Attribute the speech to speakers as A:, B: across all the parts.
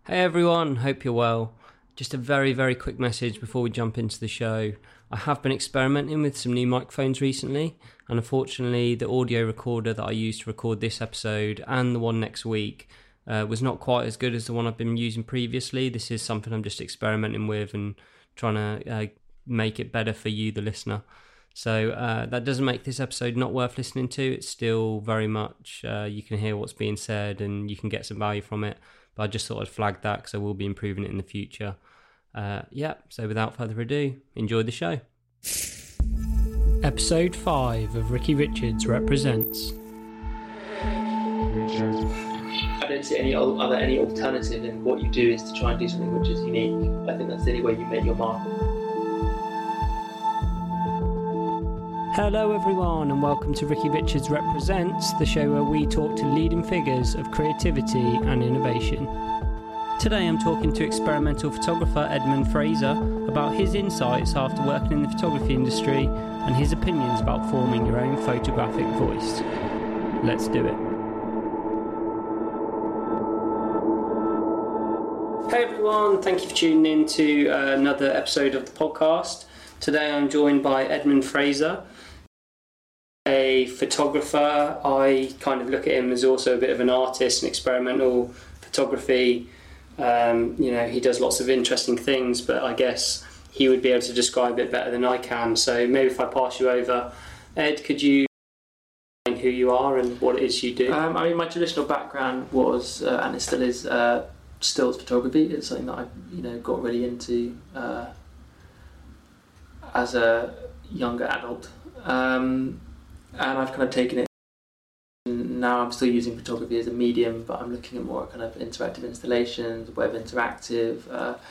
A: Hey everyone, hope you're well. Just a very, very quick message before we jump into the show. I have been experimenting with some new microphones recently, and unfortunately the audio recorder that I used to record this episode and the one next week was not quite as good as the one I've been using previously. This is something I'm just experimenting with and trying to make it better for you, the listener. So that doesn't make this episode not worth listening to. It's still very much, you can hear what's being said and you can get some value from it. But I just thought I'd flag that because I will be improving it in the future. So without further ado, enjoy the show. Episode 5 of Ricky Richards Represents.
B: I don't see any alternative in what you do is to try and do something which is unique. I think that's the only way you make your mark.
A: Hello everyone and welcome to Ricky Richards Represents, the show where we talk to leading figures of creativity and innovation. Today I'm talking to experimental photographer Edmund Fraser about his insights after working in the photography industry and his opinions about forming your own photographic voice. Let's do it. Hey everyone, thank you for tuning in to another episode of the podcast. Today I'm joined by Edmund Fraser, a photographer. I kind of look at him as also a bit of an artist and experimental photography. He does lots of interesting things, but I guess he would be able to describe it better than I can. So maybe if I pass you over, Ed, could you explain who you are and what it is you do?
B: My traditional background was, and it still is, stills photography. It's something that I, got really into as a younger adult, and I've kind of taken it. Now I'm still using photography as a medium, but I'm looking at more kind of interactive installations, web interactive,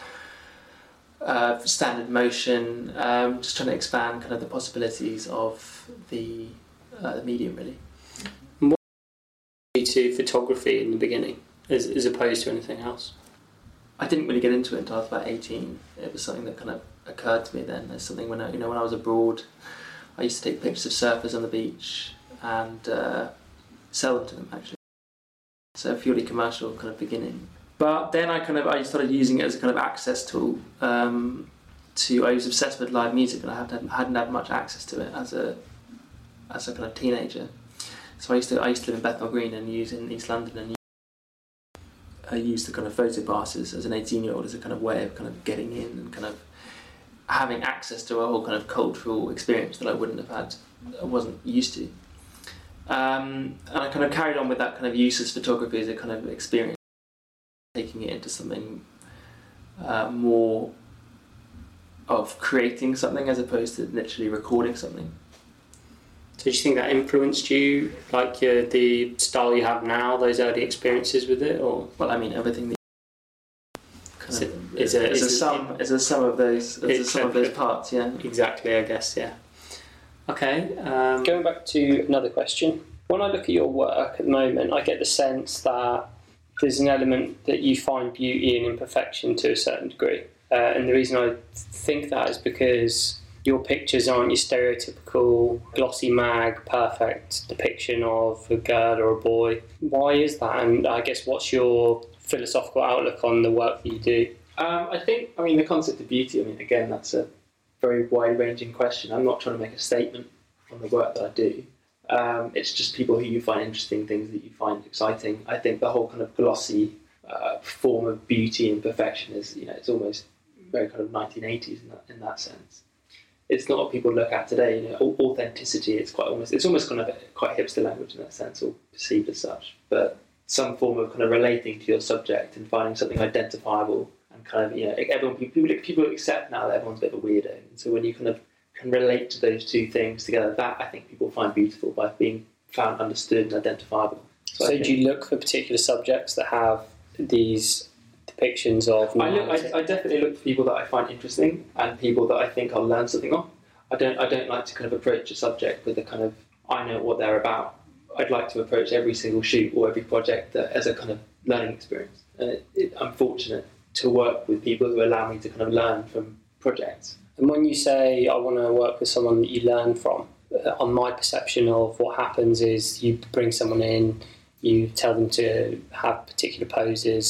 B: standard motion, just trying to expand kind of the possibilities of the medium, really.
A: What led you to photography in the beginning, as opposed to anything else?
B: I didn't really get into it until I was about 18. It was something that kind of occurred to me then. There's something when I was abroad, I used to take pictures of surfers on the beach and sell them to them, actually. So a purely commercial kind of beginning. But then I started using it as a kind of access tool. I was obsessed with live music, and I hadn't had much access to it as a kind of teenager. So I used to live in Bethnal Green and use in East London, and I used the kind of photo passes as an 18-year-old as a kind of way of kind of getting in and kind of having access to a whole kind of cultural experience that I wasn't used to. And I kind of carried on with that kind of use as photography as a kind of experience, taking it into something more of creating something as opposed to literally recording something.
A: So do you think that influenced you, like the style you have now, those early experiences with it, or?
B: Well, I mean, everything. Is a sum of those parts, yeah.
A: Exactly, I guess, yeah. Okay, going back to another question. When I look at your work at the moment, I get the sense that there's an element that you find beauty in imperfection to a certain degree. And the reason I think that is because your pictures aren't your stereotypical glossy mag, perfect depiction of a girl or a boy. Why is that? And I guess what's your philosophical outlook on the work that you do?
B: The concept of beauty, again, that's a very wide-ranging question. I'm not trying to make a statement on the work that I do. It's just people who you find interesting, things that you find exciting. I think the whole kind of glossy form of beauty and perfection is, it's almost very kind of 1980s in that sense. It's not what people look at today. Authenticity. It's almost kind of quite hipster language in that sense, or perceived as such. But some form of kind of relating to your subject and finding something identifiable, and kind of people accept now that everyone's a bit of a weirdo. And so when you kind of can relate to those two things together, that I think people find beautiful by being found, understood, and identifiable.
A: So do you look for particular subjects that have these depictions of?
B: I definitely look for people that I find interesting and people that I think I'll learn something on. I don't like to kind of approach a subject with a kind of I know what they're about. I'd like to approach every single shoot or every project as a kind of learning experience. And I'm fortunate to work with people who allow me to kind of learn from projects.
A: And when you say I want to work with someone that you learn from, on my perception of what happens is you bring someone in, you tell them to have particular poses,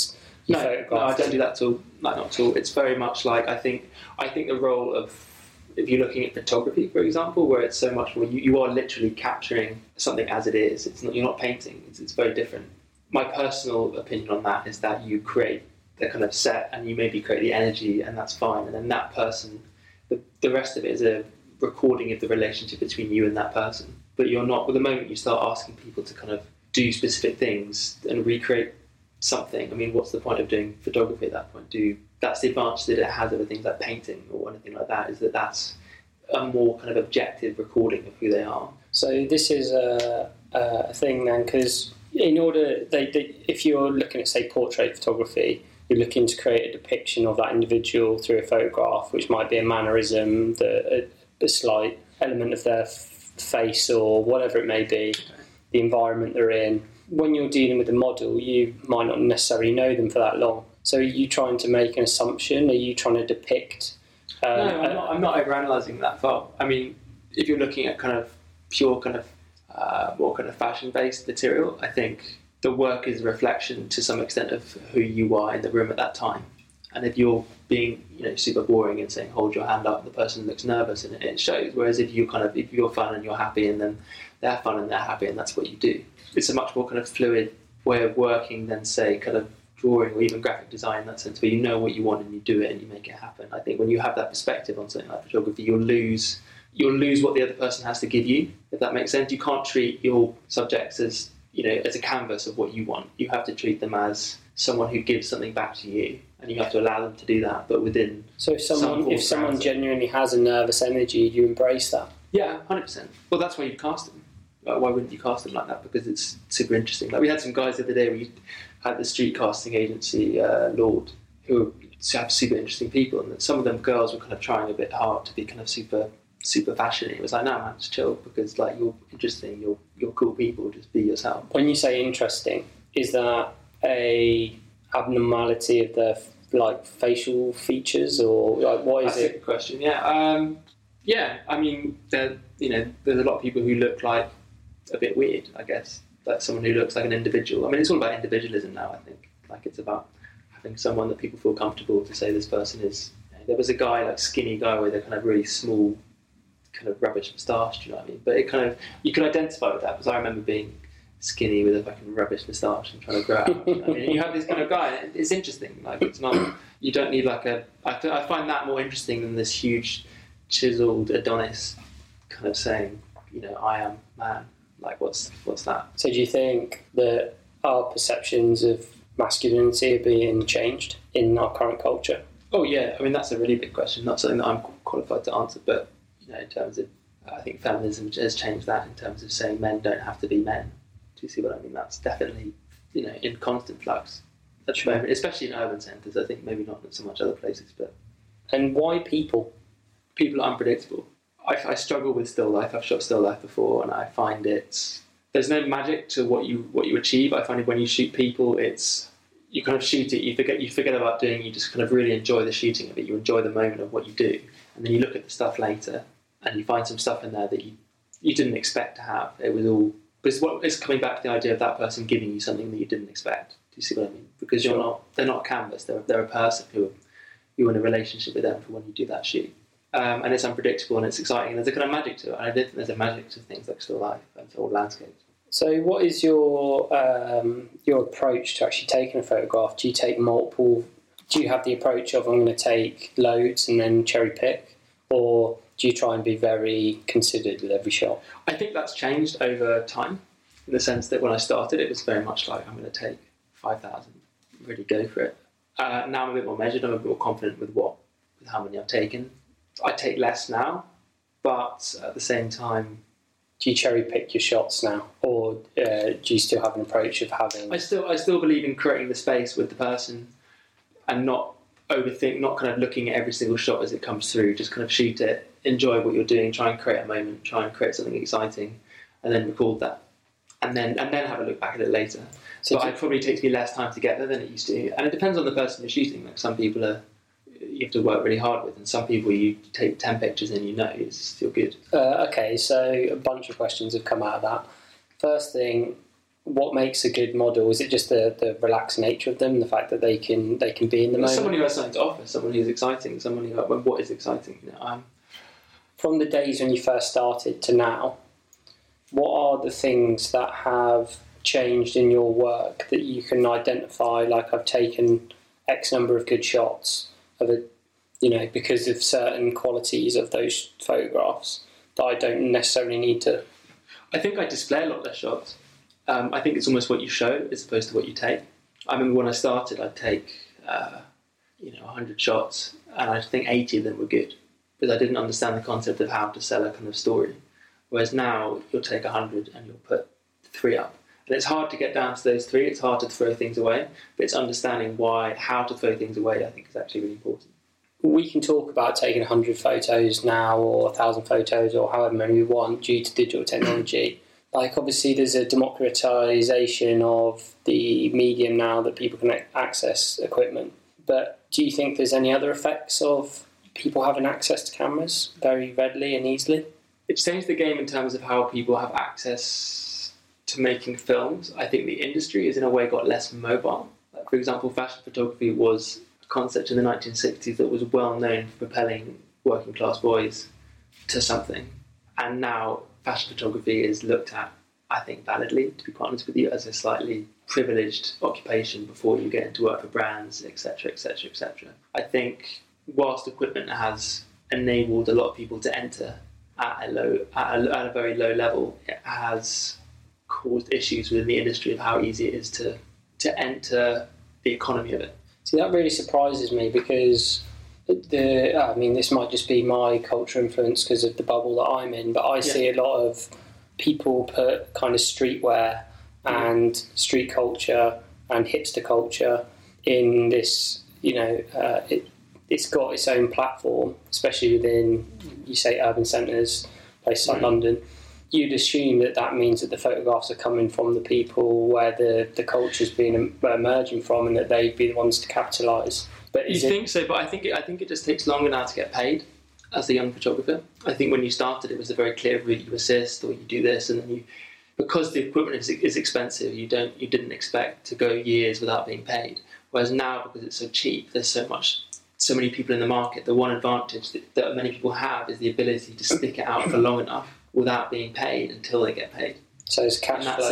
B: No, I don't do that at all. Like, not at all. It's very much like I think the role of, if you're looking at photography, for example, where it's so much more, you are literally capturing something as it is. It's not, you're not painting. It's very different. My personal opinion on that is that you create the kind of set, and you maybe create the energy, and that's fine. And then that person, the rest of it is a recording of the relationship between you and that person. But you're not. Well, the moment you start asking people to kind of do specific things and recreate something, I mean, what's the point of doing photography at that point? That's the advantage that it has over things like painting or anything like that, is that that's a more kind of objective recording of who they are.
C: So this is a thing then, because in order, if you're looking at, say, portrait photography, you're looking to create a depiction of that individual through a photograph, which might be a mannerism, a slight element of their face or whatever it may be, the environment they're in. When you're dealing with a model, you might not necessarily know them for that long. So are you trying to make an assumption? Are you trying to depict?
B: No, I'm not overanalyzing that far. I mean, if you're looking at kind of pure kind of more kind of fashion-based material, I think the work is a reflection to some extent of who you are in the room at that time. And if you're being, super boring and saying hold your hand up, the person looks nervous, and it shows. Whereas if you're fun and you're happy, and then they're fun and they're happy, and that's what you do. It's a much more kind of fluid way of working than, say, kind of drawing or even graphic design, in that sense, where you know what you want and you do it and you make it happen. I think when you have that perspective on something like photography, you'll lose what the other person has to give you, if that makes sense. You can't treat your subjects as as a canvas of what you want. You have to treat them as someone who gives something back to you, and you have to allow them to do that, but within.
C: So if someone genuinely has a nervous energy, you embrace that.
B: Yeah, 100%. Well, that's why you cast them. Why wouldn't you cast them like that? Because it's super interesting. Like, we had some guys the other day. We had the street casting agency, Lord, who have super interesting people, and some of them girls were kind of trying a bit hard to be kind of super fashion-y. It was like, no, man, just chill, because like, you're interesting, you're cool people, just be yourself.
C: When you say interesting, is that a abnormality of their like facial features, or like what is it?
B: That's a good question. Yeah, I mean, there's a lot of people who look like a bit weird, I guess. Like someone who looks like an individual. I mean, it's all about individualism now, I think. Like, it's about having someone that people feel comfortable to say this person is. There was a guy, like skinny guy with a kind of really small, kind of rubbish moustache, do you know what I mean? But it kind of, you can identify with that, because I remember being skinny with a fucking rubbish moustache and trying to grow out. You know what I mean? You have this kind of guy, and it's interesting. Like, it's not, you don't need like I find that more interesting than this huge, chiseled Adonis kind of saying, I am man. Like, what's that?
C: So do you think that our perceptions of masculinity are being changed in our current culture?
B: Oh yeah, I mean, that's a really big question, not something that I'm qualified to answer, but in terms of, I think feminism has changed that, in terms of saying men don't have to be men. Do you see what I mean? That's definitely, in constant flux at the moment, especially in urban centres. I think maybe not so much other places, but.
C: And why people?
B: People are unpredictable. I struggle with still life. I've shot still life before, and I find there's no magic to what you achieve. I find when you shoot people, you kind of shoot it, you forget about doing, you just kind of really enjoy the shooting of it. You enjoy the moment of what you do, and then you look at the stuff later, and you find some stuff in there that you didn't expect to have. It was all, but it's coming back to the idea of that person giving you something that you didn't expect. Do you see what I mean? Because they're not a canvas. They're a person who you're in a relationship with them for when you do that shoot. And it's unpredictable and it's exciting, and there's a kind of magic to it. And I don't think there's a magic to things like still life and or landscapes.
C: So what is your approach to actually taking a photograph? Do you take multiple? Do you have the approach of, I'm going to take loads and then cherry pick, or do you try and be very considered with every shot?
B: I think that's changed over time, in the sense that when I started, it was very much like, I'm going to take 5,000, really go for it. Now I'm a bit more measured. I'm a bit more confident with how many I've taken. I take less now, but at the same time.
C: Do you cherry pick your shots now, or do you still have an approach of having?
B: I still believe in creating the space with the person, and not overthink, not kind of looking at every single shot as it comes through. Just kind of shoot it, enjoy what you're doing, try and create a moment, try and create something exciting, and then record that, and then have a look back at it later. So it probably takes me less time to get there than it used to, and it depends on the person you're shooting. Like, some people you have to work really hard with, and some people you take 10 pictures and it's still good.
C: Okay, so a bunch of questions have come out of that. First thing, what makes a good model? Is it just the relaxed nature of them, the fact that they can be in the moment?
B: Someone who has something to offer, someone who's exciting, someone who what is exciting.
C: From the days when you first started to now, what are the things that have changed in your work that you can identify? Like, I've taken X number of good shots of a, because of certain qualities of those photographs that I don't necessarily need to.
B: I think I display a lot less shots. I think it's almost what you show as opposed to what you take. I remember when I started, I'd take 100 shots, and I think 80 of them were good because I didn't understand the concept of how to sell a kind of story. Whereas now you'll take 100 and you'll put 3 up. And it's hard to get down to those 3. It's hard to throw things away, but it's understanding how to throw things away, I think, is actually really important.
C: We can talk about taking 100 photos now or 1,000 photos or however many we want due to digital technology. Like, obviously there's a democratization of the medium now that people can access equipment. But do you think there's any other effects of people having access to cameras very readily and easily?
B: It's changed the game in terms of how people have access to making films. I think the industry has in a way got less mobile. Like, for example, fashion photography was a concept in the 1960s that was well known for propelling working class boys to something. And now fashion photography is looked at, I think validly, to be quite honest with you, as a slightly privileged occupation before you get into work for brands, etc., etc., etc. I think whilst equipment has enabled a lot of people to enter at a very low level, it has caused issues within the industry of how easy it is to enter the economy of it.
C: See, that really surprises me because this might just be my culture influence because of the bubble that I'm in, but I see a lot of people put kind of streetwear and street culture and hipster culture in this, it's got its own platform, especially within, you say, urban centres, places like London. You'd assume that means that the photographs are coming from the people where the culture's been emerging from, and that they'd be the ones to capitalise. But
B: you think so? But I think it just takes longer now to get paid as a young photographer. I think when you started, it was a very clear route: you assist or you do this, and then because the equipment is expensive, you didn't expect to go years without being paid. Whereas now, because it's so cheap, there's so many people in the market. The one advantage that many people have is the ability to stick it out for long enough without being paid until they get paid.
C: So it's cash flow.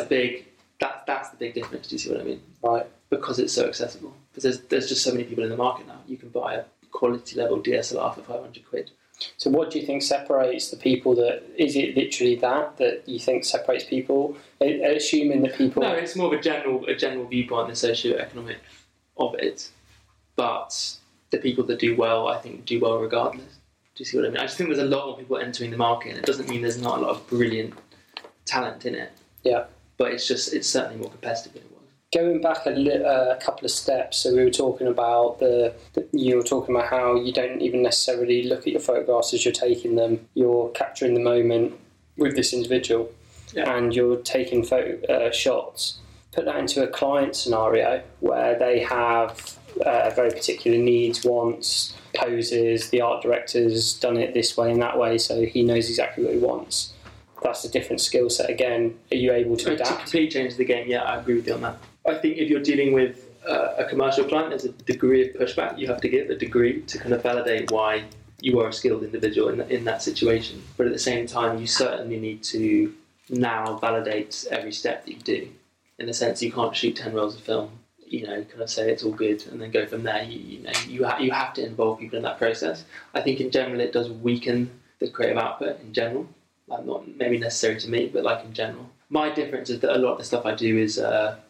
B: That's the big difference. Do you see what I mean?
C: Right.
B: Because it's so accessible. Because there's just so many people in the market now. You can buy a quality level DSLR for 500 quid.
C: So what do you think separates the people is it literally that you think separates people? Assuming that people...
B: No, it's more of a general viewpoint, the socio-economic of it. But the people that do well, I think, do well regardless. Do you see what I mean? I just think there's a lot more people entering the market, and it doesn't mean there's not a lot of brilliant talent in it.
C: Yeah.
B: But it's certainly more competitive than it was.
C: Going back a couple of steps, so we were talking about you were talking about how you don't even necessarily look at your photographs as you're taking them. You're capturing the moment with this individual, and you're taking shots. Put that into a client scenario where they have very particular needs, wants, poses. The art director's done it this way and that way, so he knows exactly what he wants. That's a different skill set again. Are you able to adapt?
B: To completely change the game, yeah, I agree with you on that. I think if you're dealing with a commercial client, there's a degree of pushback you have to give, a degree to kind of validate why you are a skilled individual in that situation. But at the same time, you certainly need to now validate every step that you do. In the sense, you can't shoot 10 rolls of film, kind of say it's all good and then go from there. You have to involve people in that process. I think in general it does weaken the creative output in general. Like, not maybe necessary to me, but like in general. My difference is that a lot of the stuff I do is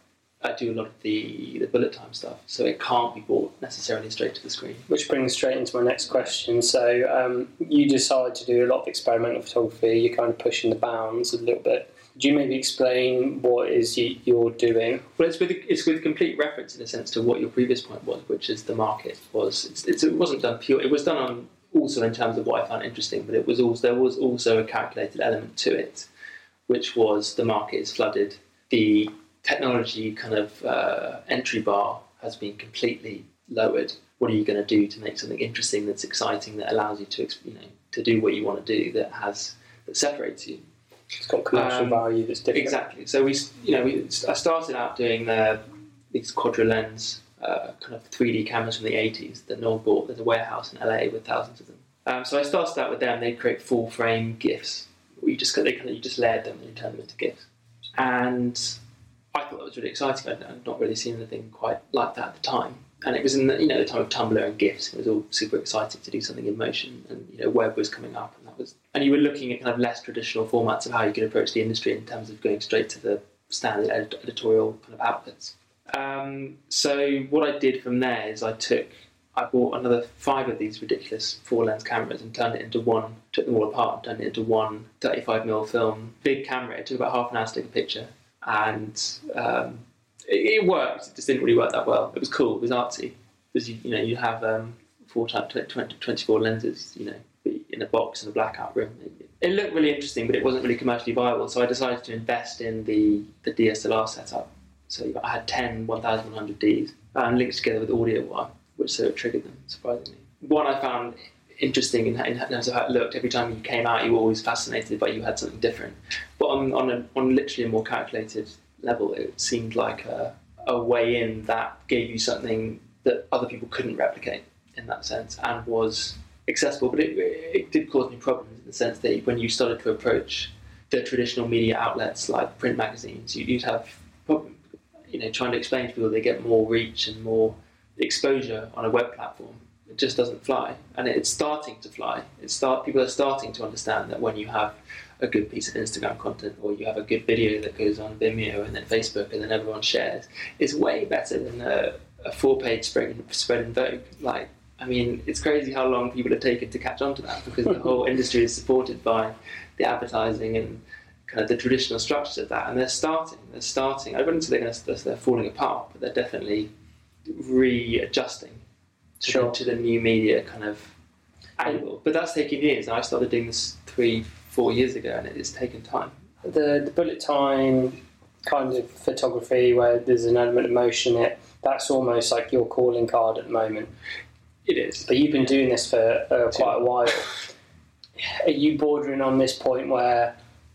B: I do a lot of the bullet time stuff, so it can't be brought necessarily straight to the screen.
C: Which brings straight into my next question. So you decide to do a lot of experimental photography. You're kind of pushing the bounds a little bit. Could you maybe explain what it is you're doing?
B: Well, it's with complete reference in a sense to what your previous point was, which is the market was. It wasn't done pure. It was done on also in terms of what I found interesting, but there was also a calculated element to it, which was the market is flooded. The technology kind of entry bar has been completely lowered. What are you going to do to make something interesting, that's exciting, that allows you to do what you want to do, that separates you?
C: It's got commercial value that's different.
B: Exactly. So I started out doing these Quadra lens kind of 3D cameras from the 80s that no one bought. There's a warehouse in LA with thousands of them. So I started out with them. They create full frame GIFs. You just layered them and you turn them into GIFs. And I thought that was really exciting. I'd not really seen anything quite like that at the time. And it was in the time of Tumblr and GIFs. It was all super exciting to do something in motion, and web was coming up, and you were looking at kind of less traditional formats of how you could approach the industry in terms of going straight to the standard editorial kind of outlets. So what I did from there is I bought another 5 of these ridiculous 4-lens cameras and turned it into one, took them all apart and turned it into one 35mm film, big camera. It took about half an hour to take a picture, and it worked. It just didn't really work that well. It was cool, it was artsy, because you have 24 lenses, in a box in a blackout room. It looked really interesting, but it wasn't really commercially viable, so I decided to invest in the DSLR setup. So I had 10 1100Ds and linked together with audio wire, which sort of triggered them, surprisingly. One I found interesting in terms of how it looked. Every time you came out, you were always fascinated by you had something different. But on literally a more calculated level, it seemed like a way in that gave you something that other people couldn't replicate in that sense and was accessible. But it did cause me problems in the sense that when you started to approach the traditional media outlets like print magazines, you'd have problems, trying to explain to people they get more reach and more exposure on a web platform. It just doesn't fly, and it's starting to fly. People are starting to understand that when you have a good piece of Instagram content, or you have a good video that goes on Vimeo and then Facebook and then everyone shares, it's way better than a 4-page spread in Vogue. It's crazy how long people have taken to catch on to that, because the whole industry is supported by the advertising and kind of the traditional structures of that, and they're starting. I wouldn't say they're falling apart, but they're definitely readjusting to the new media kind of angle. But that's taken years. I started doing this 3-4 years ago, and it's taken time.
C: The bullet time kind of photography where there's an element of motion, that's almost like your calling card at the moment.
B: It is.
C: But you've been doing this for quite a while. Are you bordering on this point where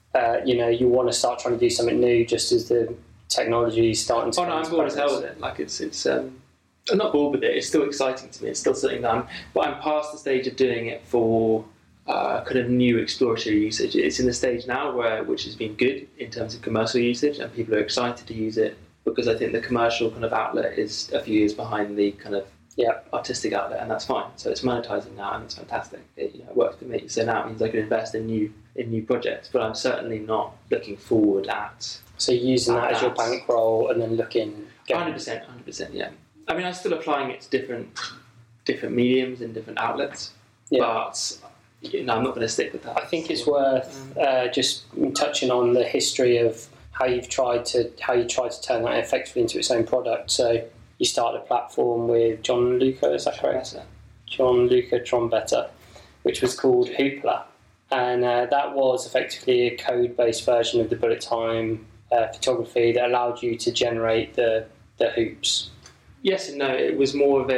C: you want to start trying to do something new just as the technology is starting to...
B: Oh no, I'm bored as hell with it. I'm not bored with it. It's still exciting to me. It's still something that I'm past the stage of doing it for kind of new exploratory usage. It's in the stage now which has been good in terms of commercial usage, and people are excited to use it, because I think the commercial kind of outlet is a few years behind the kind of artistic outlet, and that's fine. So it's monetizing now, and it's fantastic. It works for me. So now it means I can invest in new projects, but I'm certainly not looking forward at...
C: So you're using that as your bankroll and then looking...
B: 100%, yeah. I mean, I'm still applying it to different mediums and different outlets, but I'm not going to stick with that.
C: I think it's worth just touching on the history of how you tried to turn that effectively into its own product. So you started a platform with John Luca, is that correct? John Luca Trombetta, which was called Hoopla, and that was effectively a code-based version of the bullet time photography that allowed you to generate the hoops.
B: Yes and no. It was more of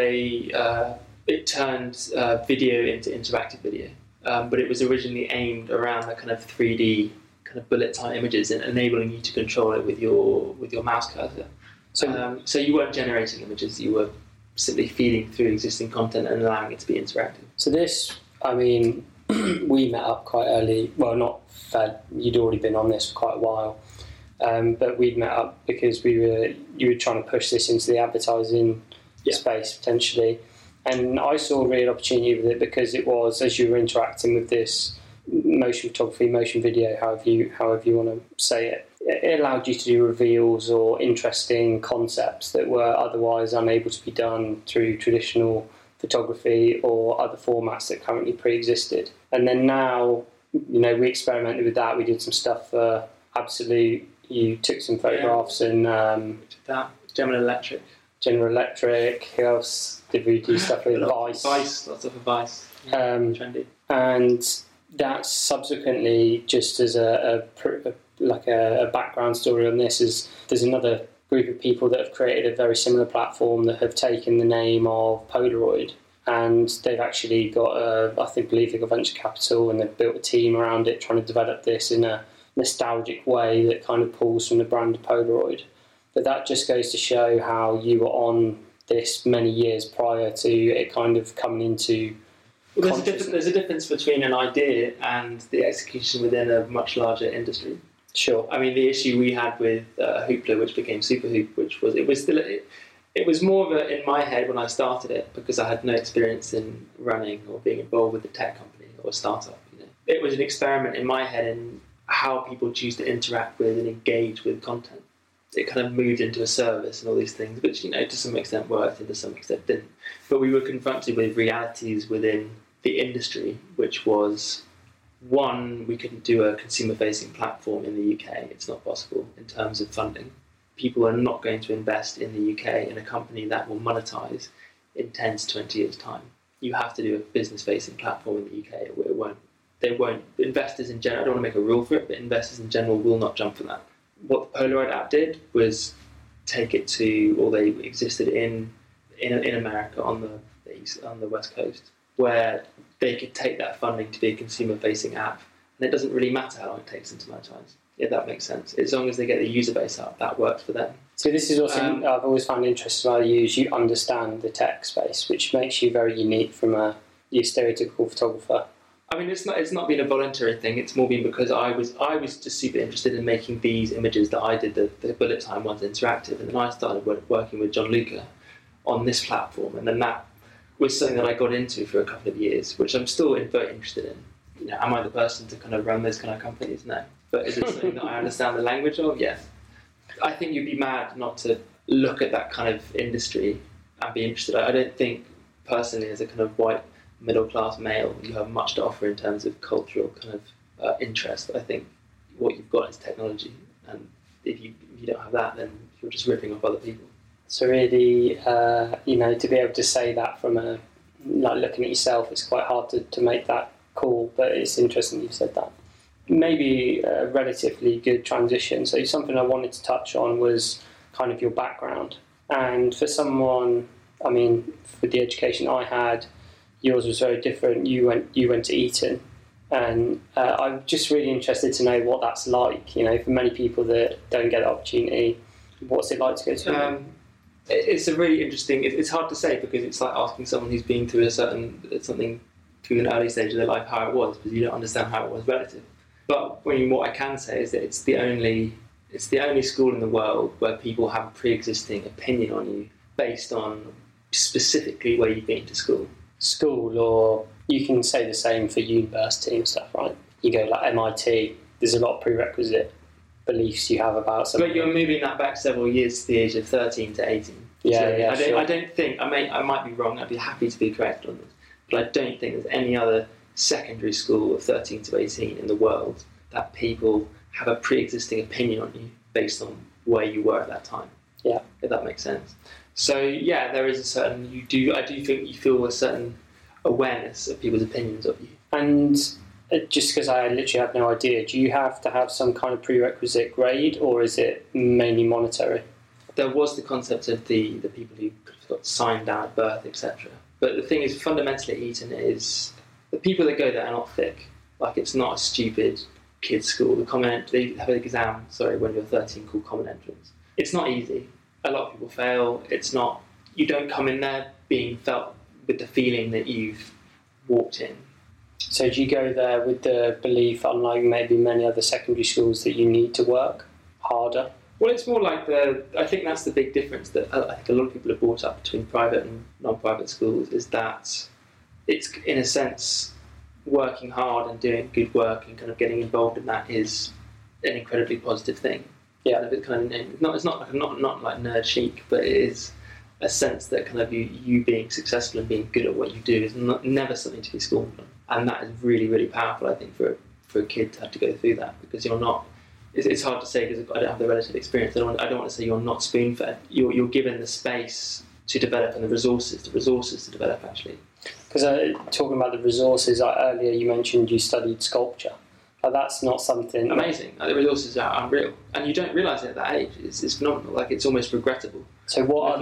B: it turned video into interactive video, but it was originally aimed around the kind of 3D kind of bullet time images and enabling you to control it with your mouse cursor. So you weren't generating images; you were simply feeding through existing content and allowing it to be interactive.
C: So this, we met up quite early. Well, you'd already been on this for quite a while. But we'd met up because you were trying to push this into the advertising space potentially, and I saw a real opportunity with it because it was, as you were interacting with this motion photography, motion video, however you want to say it, it allowed you to do reveals or interesting concepts that were otherwise unable to be done through traditional photography or other formats that currently pre-existed. And then now, we experimented with that. We did some stuff for Absolute. You took some photographs and...
B: General Electric.
C: Who else did we do stuff with? Vice.
B: Lots of Vice. Trendy.
C: And that's subsequently, just as a background story on this, is there's another group of people that have created a very similar platform that have taken the name of Polaroid, and they've actually got, I believe they've got venture capital, and they've built a team around it trying to develop this in a nostalgic way that kind of pulls from the brand Polaroid. But that just goes to show how you were on this many years prior to it kind of coming into.
B: Well, there's a difference between an idea and the execution within a much larger industry.
C: Sure.
B: I mean, the issue we had with Hoopla, which became Superhoop, it was more of a, in my head when I started it, because I had no experience in running or being involved with a tech company or a startup. It was an experiment in my head in how people choose to interact with and engage with content. It kind of moved into a service and all these things, which to some extent worked and to some extent didn't. But we were confronted with realities within the industry, which was, one, we couldn't do a consumer-facing platform in the UK. It's not possible in terms of funding. People are not going to invest in the UK in a company that will monetize in 10 to 20 years' time. You have to do a business-facing platform in the UK. They won't. Investors in general, I don't want to make a rule for it, but investors in general will not jump for that. What the Polaroid app did was take it to, or they existed in America on the West Coast, where they could take that funding to be a consumer-facing app, and it doesn't really matter how long it takes them to monetize. If that makes sense. As long as they get the user base up, that works for them.
C: So this is also I've always found interesting about you is you understand the tech space, which makes you very unique from your stereotypical photographer.
B: I mean, it's not been a voluntary thing. It's more been because I was just super interested in making these images that I did, the bullet time ones, interactive, and then I started working with John Luca on this platform, and then that was something that I got into for a couple of years, which I'm still very interested in. Am I the person to kind of run those kind of companies? No. But is it something that I understand the language of? Yes. I think you'd be mad not to look at that kind of industry and be interested. I don't think, personally, as a kind of white middle-class male, you have much to offer in terms of cultural kind of interest. I think what you've got is technology, and if you don't have that, then you're just ripping off other people.
C: So really, to be able to say that from looking at yourself, it's quite hard to make that call, but it's interesting you said that. Maybe a relatively good transition. So something I wanted to touch on was kind of your background. And for someone, I mean, for the education I had, yours was very different. You went to Eton, and I'm just really interested to know what that's like. For many people that don't get the opportunity, what's it like to go to?
B: It's a really interesting. It's hard to say because it's like asking someone who's been through something through an early stage of their life how it was, because you don't understand how it was relative. But what I can say is that it's the only school in the world where people have a pre-existing opinion on you based on specifically where you've been to school.
C: School, or you can say the same for university and stuff, right? You go like MIT, there's a lot of prerequisite beliefs you have about something.
B: But you're moving that back several years to the age of 13 to 18.
C: Yeah,
B: so I don't think, I might be wrong, I'd be happy to be correct on this, but I don't think there's any other secondary school of 13 to 18 in the world that people have a pre-existing opinion on you based on where you were at that time.
C: Yeah.
B: If that makes sense. So yeah, there is a certain, I do think you feel a certain awareness of people's opinions of you.
C: And just because I literally have no idea, do you have to have some kind of prerequisite grade, or is it mainly monetary?
B: There was the concept of the people who got signed down at birth, etc. But the thing is, fundamentally, Eton is, the people that go there are not thick. Like, it's not a stupid kids' school. They have an exam, when you're 13 called Common Entrance. It's not easy. A lot of people fail. You don't come in there being felt with the feeling that you've walked in.
C: So do you go there with the belief, unlike maybe many other secondary schools, that you need to work harder?
B: Well, it's more like I think that's the big difference that I think a lot of people have brought up between private and non-private schools, is that it's, in a sense, working hard and doing good work and kind of getting involved in that is an incredibly positive thing.
C: Yeah.
B: It's not like nerd chic, but it is a sense that kind of you being successful and being good at what you do is never something to be scorned on. And that is really, really powerful, I think, for a kid to have to go through that, because you're not. It's hard to say because I don't have the relative experience. I don't want to say you're not spoon-fed. You're given the space to develop and the resources to develop, actually.
C: Because talking about the resources, earlier you mentioned you studied sculpture. That's not something...
B: Amazing. The resources are unreal. And you don't realise it at that age. It's phenomenal. Like, it's almost regrettable.
C: So what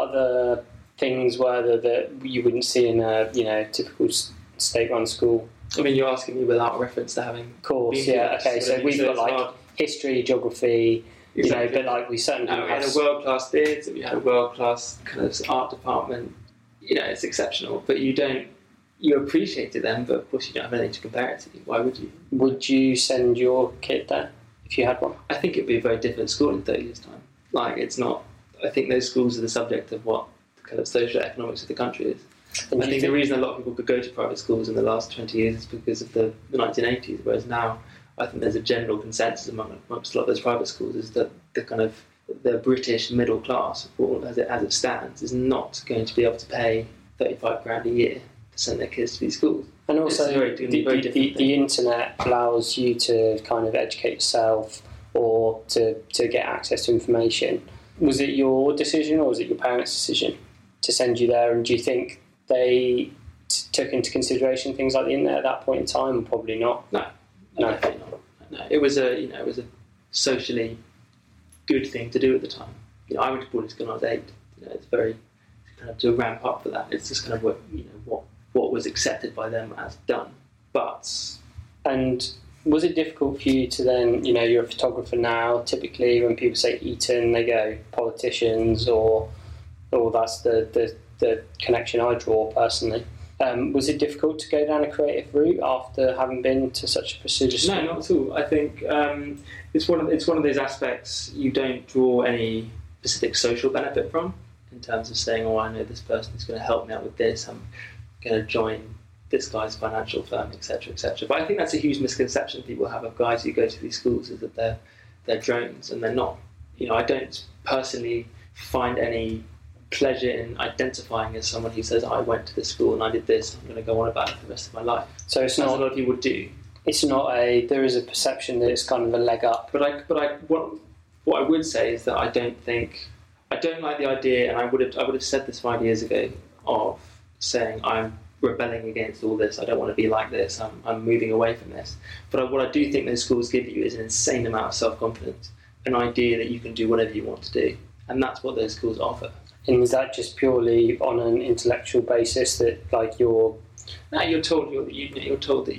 C: other things were there that you wouldn't see in a typical state-run school?
B: I mean, you're asking me without reference to having
C: course,
B: been
C: yeah.
B: to
C: Okay,
B: this,
C: so
B: what I mean,
C: we've got
B: it's
C: like
B: hard.
C: history, geography,
B: Exactly.
C: you know, but like we certainly
B: We
C: have
B: had a world-class theatre, we had a world-class kind of art department. You know, it's exceptional, but you appreciate it then, but of course you don't have anything to compare it to. Why would you?
C: Would you send your kid there if you had one?
B: I think it'd be a very different school in 30 years' time. Like, it's not. I think those schools are the subject of what the kind of social economics of the country is.
C: And
B: I think the reason a lot of people could go to private schools in the last 20 years is because of the 1980s, whereas now I think there's a general consensus amongst a lot of those private schools is that the British middle class, as it stands, is not going to be able to pay 35 grand a year to send their kids to these schools.
C: And also, the internet allows you to kind of educate yourself or to get access to information. Was it your decision or was it your parents' decision to send you there? And do you think they took into consideration things like the internet at that point in time? Or probably not.
B: No, definitely not. No, it was a socially good thing to do at the time. You know, I went to boarding school when I was 8. You know, it's very kind of to ramp up for that. It's just kind of what was accepted by them as done.
C: And was it difficult for you to then, you know, you're a photographer now, typically when people say Eton, they go politicians or that's the connection I draw personally. Was it difficult to go down a creative route after having been to such a prestigious school?
B: No, not at all. I think it's one of those aspects you don't draw any specific social benefit from, in terms of saying, oh, I know this person is going to help me out with this, I'm going to join this guy's financial firm, etc., etc. But I think that's a huge misconception people have of guys who go to these schools, is that they're drones, and they're not. You know, I don't personally find any pleasure in identifying as someone who says, I went to this school and I did this, I'm going to go on about it for the rest of my life.
C: So it's not,
B: as a lot of people do.
C: It's not there is a perception that it's kind of a leg up.
B: But what I would say is that I don't like the idea, and I would have said this 5 years ago, of saying I'm rebelling against all this, I don't want to be like this, I'm moving away from this. But what I do think those schools give you is an insane amount of self-confidence, an idea that you can do whatever you want to do, and that's what those schools offer.
C: And is that just purely on an intellectual basis that, like, you're
B: told that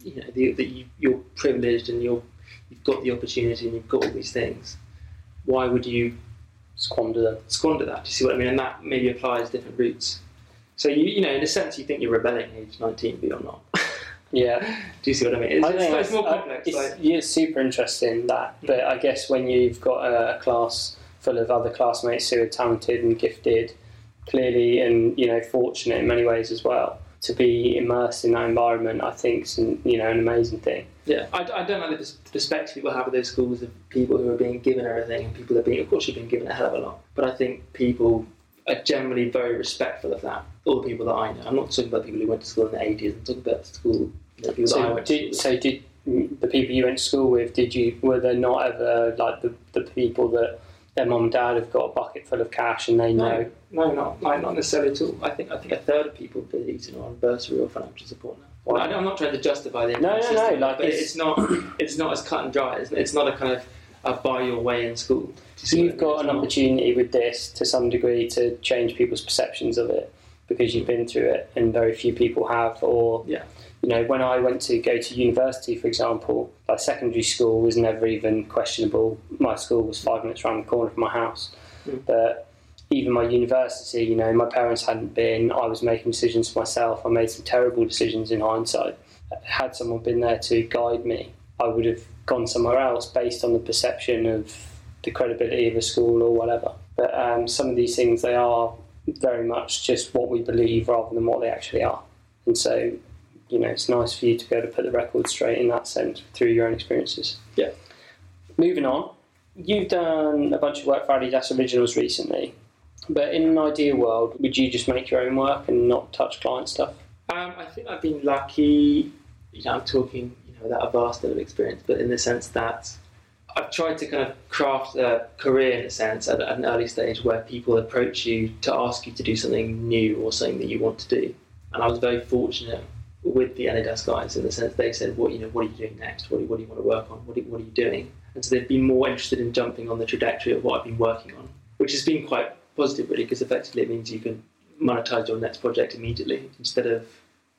B: you're privileged and you've got the opportunity and you've got all these things? Why would you
C: squander that?
B: Do you see what I mean? And that maybe applies different routes. So you know, in a sense, you think you're rebelling at age 19, but you're not.
C: Yeah.
B: Do you see what I mean? It's more complex.
C: It's super interesting that, but I guess when you've got a class full of other classmates who are talented and gifted, clearly, and you know, fortunate in many ways as well, to be immersed in that environment, I think is an amazing thing.
B: Yeah, I don't like the perspective people have of those schools of people who are being given everything, and people are being, of course, you're being given a hell of a lot. But I think people are generally very respectful of that. All the people that I know, I'm not talking about people who went to school in the 80s. I'm talking about school. People that I went to school with.
C: Did the people you went to school with? Were there not ever like the people that their mum and dad have got a bucket full of cash and they know?
B: No, not necessarily at all. I think a third of people did Eton on bursary or financial support now. Well, I'm not trying to justify the income system,
C: like,
B: but it's not as cut and dry. It's not a kind of a buy your way in school.
C: You've got an opportunity with this to some degree to change people's perceptions of it because you've been through it, and very few people have. Or
B: yeah.
C: You know, when I went to go to university, for example, like secondary school was never even questionable. My school was 5 minutes around the corner from my house. But even my university, you know, my parents hadn't been, I was making decisions for myself. I made some terrible decisions in hindsight. Had someone been there to guide me, I would have gone somewhere else based on the perception of the credibility of a school or whatever. But some of these things, they are very much just what we believe rather than what they actually are. And so, you know, it's nice for you to be able to put the record straight in that sense through your own experiences.
B: Yeah.
C: Moving on, you've done a bunch of work for Adidas Originals recently, but in an ideal world, would you just make your own work and not touch client stuff?
B: I think I've been lucky. You know, I'm talking, you know, without a vast level of experience, but in the sense that I've tried to kind of craft a career in a sense at an early stage where people approach you to ask you to do something new or something that you want to do. And I was very fortunate with the Adidas guys in the sense they said, what are you doing next? What do you want to work on? What are you doing? And so they've been more interested in jumping on the trajectory of what I've been working on, which has been quite positive really, because effectively it means you can monetize your next project immediately instead of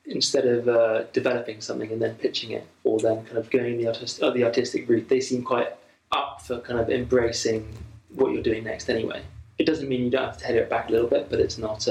B: instead of developing something and then pitching it, or then kind of going the artistic route, they seem quite up for kind of embracing what you're doing next anyway. It doesn't mean you don't have to tailor it back a little bit, but it's not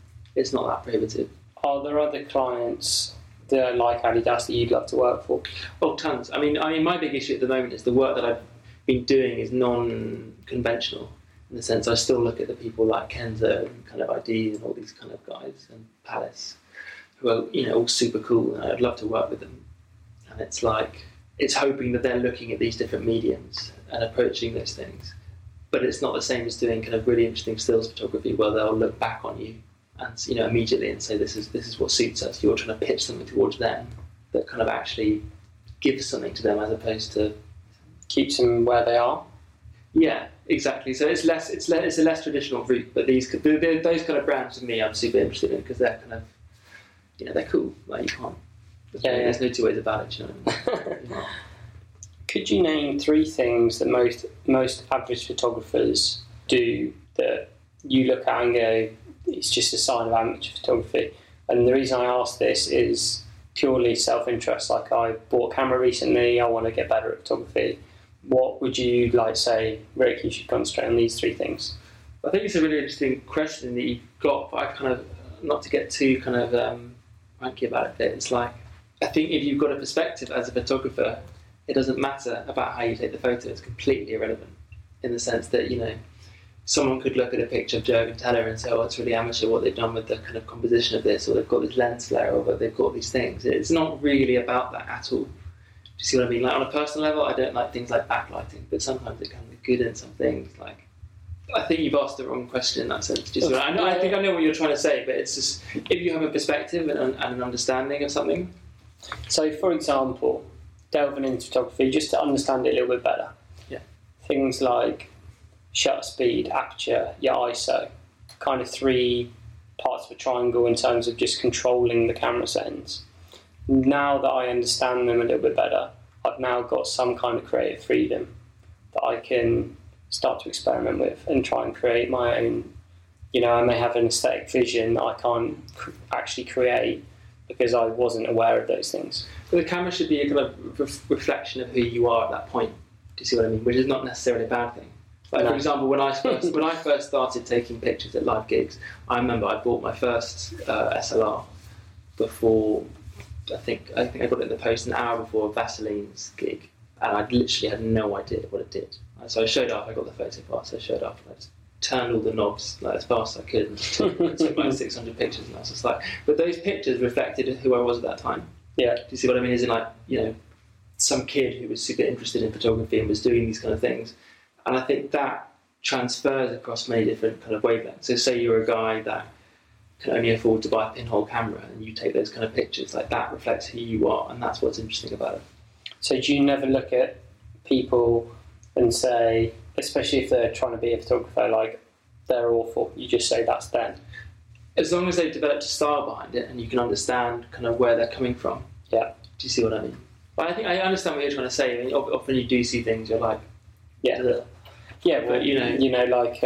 B: that prohibitive.
C: Are there other clients that are like Adidas that you'd love to work for?
B: Oh, tons. I mean, my big issue at the moment is the work that I've been doing is non-conventional, in the sense I still look at the people like Kenzo and kind of ID and all these kind of guys, and Palace, who are, you know, all super cool, and I'd love to work with them. And it's like, it's hoping that they're looking at these different mediums and approaching those things. But it's not the same as doing kind of really interesting stills photography where they'll look back on you and, you know, immediately and say, this is what suits us. You're trying to pitch something towards them that kind of actually gives something to them, as opposed to
C: keeps them where they are.
B: Yeah, exactly. So it's a less traditional route, but those kind of brands, to me, I'm super interested in, because they're kind of, you know, they're cool. Like, you can't. There's no two ways about it. You know what I mean?
C: Could you name 3 things that most average photographers do that you look at and go, it's just a sign of amateur photography? And the reason I ask this is purely self-interest. Like, I bought a camera recently, I want to get better at photography. What would you like say, Rick, you should concentrate on these 3 things?
B: I think it's a really interesting question that you've got, but I kind of, not to get too kind of ranky about it, but it's like, I think if you've got a perspective as a photographer, it doesn't matter about how you take the photo. It's completely irrelevant, in the sense that, you know, someone could look at a picture of Jürgen Teller and say, oh, it's really amateur what they've done with the kind of composition of this, or they've got this lens flare, or they've got these things. It's not really about that at all. Do you see what I mean? Like, on a personal level, I don't like things like backlighting, but sometimes it can be good in some things. Like, I think you've asked the wrong question in that sense. Do you see what I think I know what you're trying to say, but it's just, if you have a perspective and an understanding of something.
C: So, for example, delving into photography, just to understand it a little bit better.
B: Yeah.
C: Things like shutter speed, aperture, your ISO, kind of 3 parts of a triangle in terms of just controlling the camera settings. Now that I understand them a little bit better, I've now got some kind of creative freedom that I can start to experiment with and try and create my own. You know, I may have an aesthetic vision that I can't actually create because I wasn't aware of those things.
B: But the camera should be a kind of reflection of who you are at that point. Do you see what I mean? Which is not necessarily a bad thing. Like, no. For example, when I first started taking pictures at live gigs, I remember I bought my first SLR before, I think I got it in the post an hour before Vaseline's gig, and I literally had no idea what it did. So I showed up, I got the photo part, so I showed up and I just turned all the knobs like as fast as I could and just took like 600 pictures, and I was just like, but those pictures reflected who I was at that time.
C: Yeah.
B: Do you see what I mean? As in, like, you know, some kid who was super interested in photography and was doing these kind of things. And I think that transfers across many different kind of wavelengths. So say you're a guy that can only afford to buy a pinhole camera and you take those kind of pictures, like, that reflects who you are, and that's what's interesting about it.
C: So do you never look at people and say, especially if they're trying to be a photographer, like, they're awful, you just say that's them?
B: As long as they've developed a style behind it and you can understand kind of where they're coming from.
C: Yeah.
B: Do you see what I mean? But I think I understand what you're trying to say. I mean, often you do see things, you're like,
C: yeah. Yeah, but you know, like,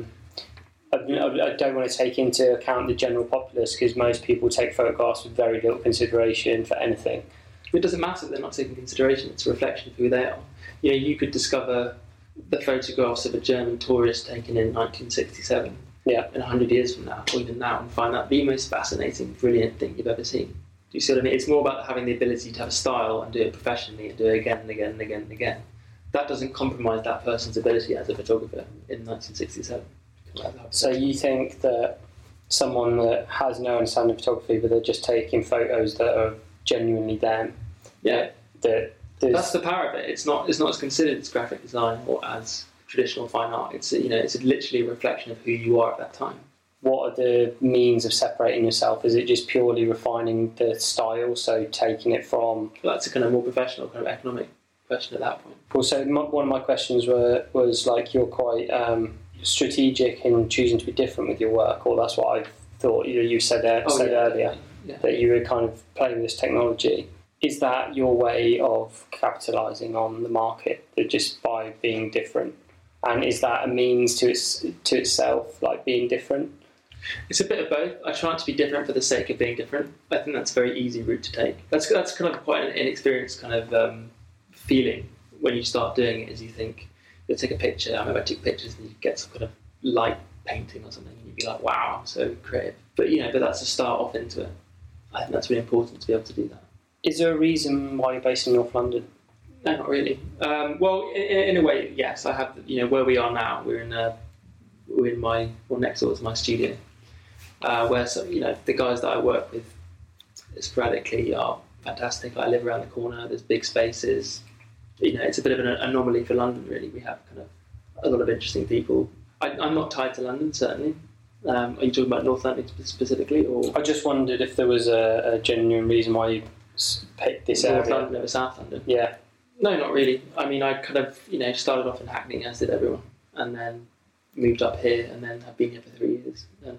C: I don't want to take into account the general populace, because most people take photographs with very little consideration for anything.
B: It doesn't matter if they're not taking consideration. It's a reflection of who they are. You know, you could discover the photographs of a German tourist taken in 1967 in 100 years from now, or even now, and find that the most fascinating, brilliant thing you've ever seen. Do you see what I mean? It's more about having the ability to have a style and do it professionally and do it again and again and again and again. That doesn't compromise that person's ability as a photographer in 1967.
C: So you think that someone that has no understanding of photography, but they're just taking photos that are genuinely them?
B: Yeah.
C: That's
B: the power of it. It's not as considered as graphic design or as traditional fine art. It's literally a reflection of who you are at that time.
C: What are the means of separating yourself? Is it just purely refining the style, so taking it from...
B: Well, that's a kind of more professional, kind of economic question at that point.
C: Also, one of my questions was like, you're quite strategic in choosing to be different with your work, or that's what I thought you said earlier, that you were kind of playing with this technology. Is that your way of capitalising on the market, that just by being different? And is that a means to itself, like being different?
B: It's a bit of both. I try not to be different for the sake of being different. I think that's a very easy route to take. That's kind of quite an inexperienced kind of feeling when you start doing it. Is you think you'll take a picture. I remember I took pictures and you get some kind of light painting or something, and you'd be like, "Wow, I'm so creative." But but that's a start off into it. I think that's really important to be able to do that.
C: Is there a reason why you're based in North London?
B: No, not really. Well, in a way, yes. I have. Where we are now, we're next door to my studio, where the guys that I work with sporadically are fantastic. I live around the corner. There's big spaces. It's a bit of an anomaly for London, really. We have kind of a lot of interesting people. I'm not tied to London, certainly. Are you talking about North London specifically, or?
C: I just wondered if there was a genuine reason why you picked this
B: North
C: area.
B: London over South London.
C: Yeah.
B: No, not really. I mean, I kind of started off in Hackney, as did everyone, and then moved up here, and then have been here for 3 years, and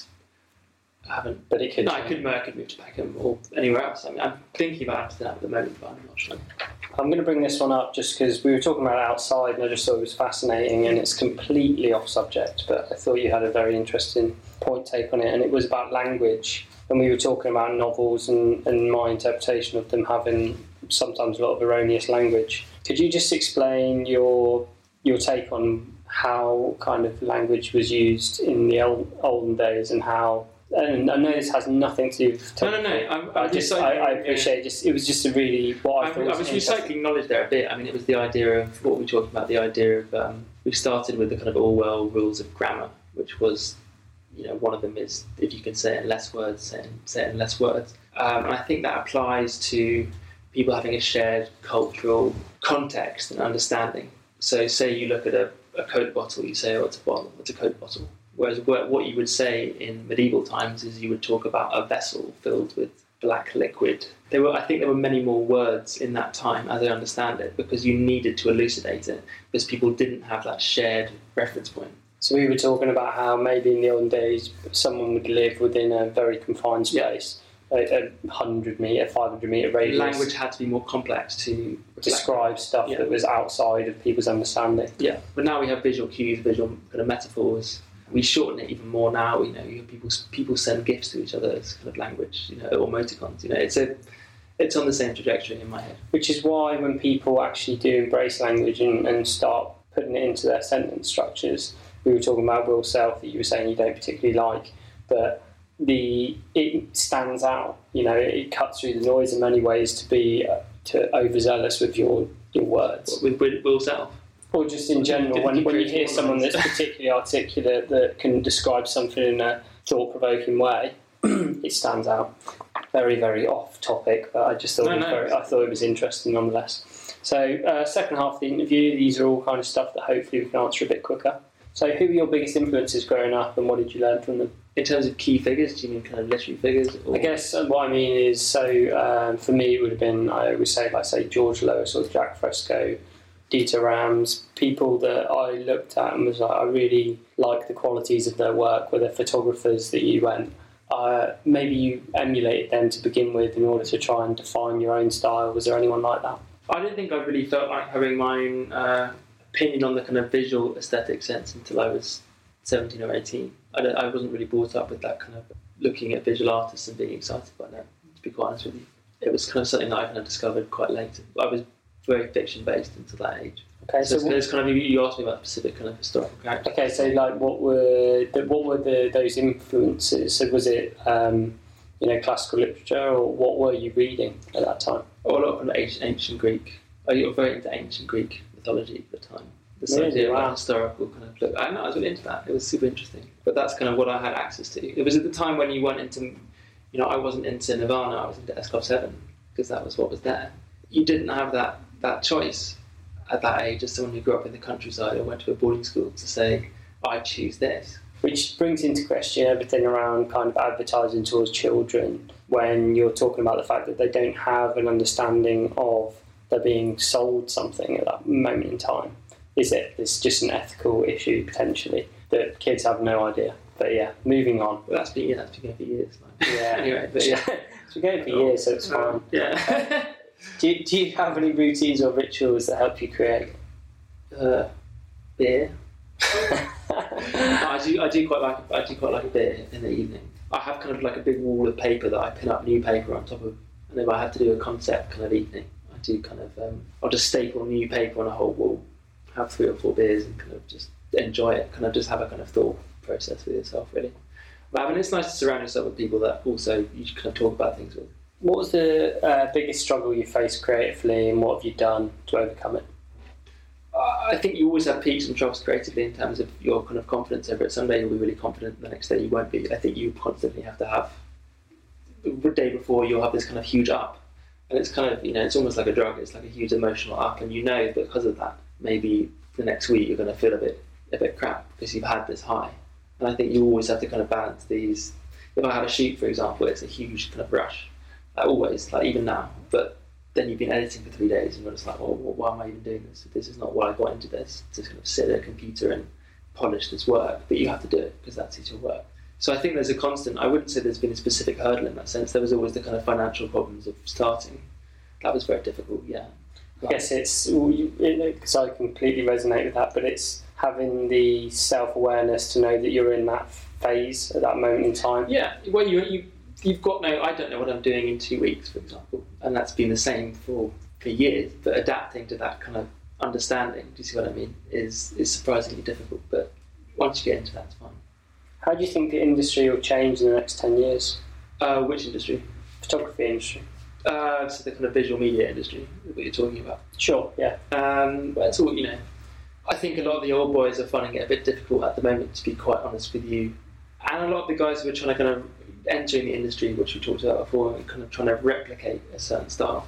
B: I haven't.
C: But it could.
B: No, I could move to Peckham or anywhere else. I mean, I'm thinking about Amsterdam at the moment, but I'm not sure.
C: I'm going to bring this one up just because we were talking about it outside, and I just thought it was fascinating, and it's completely off subject, but I thought you had a very interesting take on it, and it was about language. And we were talking about novels and my interpretation of them having sometimes a lot of erroneous language. Could you just explain your take on how kind of language was used in the olden days and how? And I know this has nothing to do with...
B: No.
C: I appreciate it. It was just a really... I
B: was recycling knowledge there a bit. I mean, it was the idea of what we were talking about, the idea of... we started with the kind of Orwell rules of grammar, which was, one of them is if you can say it in less words, say it in less words. And I think that applies to people having a shared cultural context and understanding. So say you look at a Coke bottle, you say, oh, it's a bottle, it's a Coke bottle. Whereas what you would say in medieval times is you would talk about a vessel filled with black liquid. I think there were many more words in that time, as I understand it, because you needed to elucidate it, because people didn't have that shared reference point.
C: So we were talking about how maybe in the olden days someone would live within a very confined space, a 100 metre, 500 metre radius.
B: Language had to be more complex to
C: describe stuff that was outside of people's understanding.
B: Yeah, but now we have visual cues, visual kind of metaphors. We shorten it even more now. People send gifts to each other as kind of language. Or emoticons. It's on the same trajectory in my head.
C: Which is why when people actually do embrace language and start putting it into their sentence structures, we were talking about Will Self that you were saying you don't particularly like, but it stands out. It cuts through the noise in many ways to be overzealous with your words.
B: With Will Self.
C: Or just in general, when you hear someone that's particularly articulate that can describe something in a thought-provoking way, it stands out. Very, very off topic, but I just thought I thought it was interesting nonetheless. So, second half of the interview, these are all kind of stuff that hopefully we can answer a bit quicker. So, who were your biggest influences growing up, and what did you learn from them?
B: In terms of key figures, do you mean kind of literary figures? Or?
C: I guess what I mean is, for me, it would have been, I always say, George Lewis or Jack Fresco, Dieter Rams, people that I looked at and was like, I really like the qualities of their work. Were there photographers that you went, maybe you emulated them to begin with in order to try and define your own style? Was there anyone like that?
B: I don't think I really felt like having my own opinion on the kind of visual aesthetic sense until I was 17 or 18. I wasn't really brought up with that kind of looking at visual artists and being excited by that, to be quite honest with you. It was kind of something that I kind of discovered quite late. I was very fiction based until that age. Okay, so it's kind of, you asked me about specific kind of historical characters.
C: Okay, so like what were those influences? So was it classical literature, or what were you reading at that time?
B: Oh, a lot of kind of ancient Greek. I was very into ancient Greek mythology at the time. Historical kind of look. I was really into that. It was super interesting. But that's kind of what I had access to. It was at the time when you weren't into, I wasn't into Nirvana. I was into S Club 7 because that was what was there. You didn't have that choice at that age as someone who grew up in the countryside or went to a boarding school to say, I choose this.
C: Which brings into question everything around kind of advertising towards children when you're talking about the fact that they don't have an understanding of they're being sold something at that moment in time. It's just an ethical issue potentially that kids have no idea. But yeah, moving on.
B: Well, that's been going for years.
C: Yeah.
B: Anyway, but yeah.
C: It's been going for years, so it's fine.
B: Yeah.
C: Do you have any routines or rituals that help you create?
B: Beer. I do quite like a beer in the evening. I have kind of like a big wall of paper that I pin up new paper on top of, and if I have to do a concept kind of evening, I do kind of I'll just staple new paper on a whole wall, have 3 or 4 beers, and kind of just enjoy it. Kind of just have a kind of thought process with yourself, really. But I mean, it's nice to surround yourself with people that also you kind of talk about things with.
C: What was the biggest struggle you faced creatively, and what have you done to overcome it?
B: I think you always have peaks and troughs creatively in terms of your kind of confidence over it. Some day you'll be really confident, the next day you won't be. I think you constantly have to have, the day before you'll have this kind of huge up. And it's kind of, it's almost like a drug. It's like a huge emotional up, and because of that, maybe the next week you're going to feel a bit crap because you've had this high. And I think you always have to kind of balance these. If I have a shoot, for example, it's a huge kind of rush. Always, even now. But then you've been editing for 3 days and you're just like, well, why am I even doing this? This is not why I got into this, to kind of sit at a computer and polish this work. But you have to do it because that's your work. So I think there's a constant, I wouldn't say there's been a specific hurdle in that sense. There was always the kind of financial problems of starting. That was very difficult, yeah.
C: I guess it's, because I completely resonate with that, but it's having the self-awareness to know that you're in that phase at that moment in time.
B: Yeah, well, you've got I don't know what I'm doing in 2 weeks, for example, and that's been the same for years, but adapting to that kind of understanding, do you see what I mean, is surprisingly difficult, but once you get into that, it's fine.
C: How do you think the industry will change in the next 10 years?
B: Which industry?
C: Photography industry.
B: So the kind of visual media industry that you're talking about.
C: Sure, yeah.
B: But it's all, I think a lot of the old boys are finding it a bit difficult at the moment, to be quite honest with you. And a lot of the guys who are trying to kind of entering the industry, which we talked about before, and kind of trying to replicate a certain style.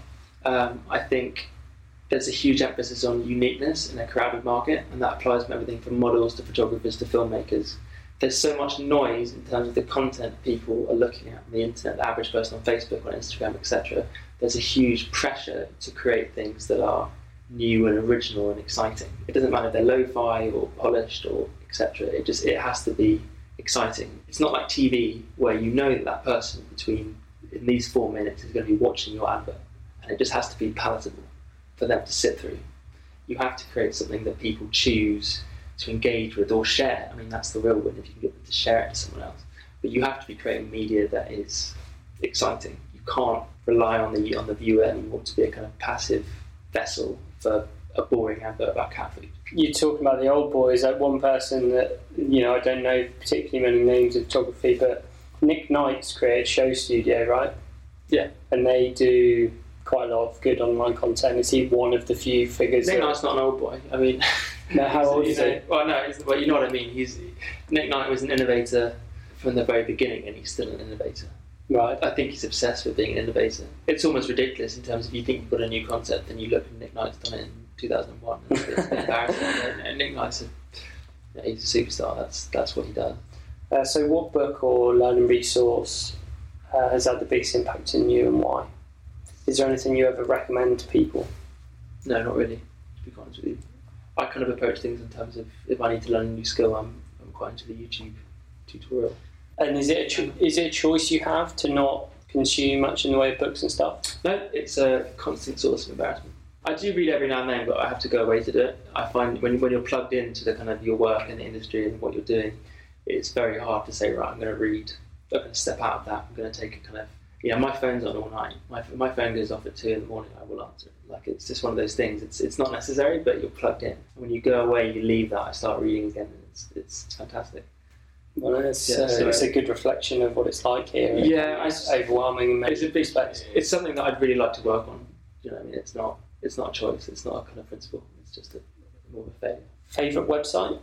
B: I think there's a huge emphasis on uniqueness in a crowded market, and that applies from everything from models to photographers to filmmakers. There's so much noise in terms of the content people are looking at on the internet, the average person on Facebook, on Instagram, etc. There's a huge pressure to create things that are new and original and exciting. It doesn't matter if they're lo-fi or polished or etc. It has to be exciting. It's not like TV where that person in these 4 minutes is going to be watching your advert, and it just has to be palatable for them to sit through. You have to create something that people choose to engage with or share. I mean, that's the real win if you can get them to share it to someone else. But you have to be creating media that is exciting. You can't rely on the viewer anymore to be a kind of passive vessel for a boring advert about cat food.
C: You're talking about the old boys, like one person that, I don't know particularly many names of photography, but Nick Knight's created Show Studio, right?
B: Yeah.
C: And they do quite a lot of good online content. Is he one of the few figures?
B: Nick Knight's not an old boy. I mean,
C: no, how old is he?
B: Well, no, but you know what I mean. Nick Knight was an innovator from the very beginning, and he's still an innovator.
C: Right.
B: I think he's obsessed with being an innovator. It's almost ridiculous in terms of, you think you've got a new concept, and you look and Nick Knight's done it in 2001. It's embarrassing. And Nick Knight's he's a superstar. That's what he does.
C: So what book or learning resource has had the biggest impact on you, and why? Is there anything you ever recommend to people?
B: No, not really, to be honest with you. I kind of approach things in terms of, if I need to learn a new skill, I'm quite into the YouTube tutorial.
C: And is it a choice you have to not consume much in the way of books and stuff?
B: No, it's a constant source of embarrassment. I do read every now and then, but I have to go away to do it. I find when you're plugged into the kind of your work in the industry and what you're doing, it's very hard to say, right, I'm going to read, I'm going to step out of that, I'm going to take a kind of, my phone's on all night. My phone goes off at 2 a.m, I will answer it. Like, it's just one of those things. It's not necessary, but you're plugged in. And when you go away, you leave that, I start reading again, and it's fantastic.
C: Well, it's a good reflection of what it's like here.
B: Yeah,
C: it's overwhelming in many respects.
B: It's something that I'd really like to work on. You know what I mean? It's not a choice. It's not a kind of principle. It's just more of a failure.
C: Favourite website?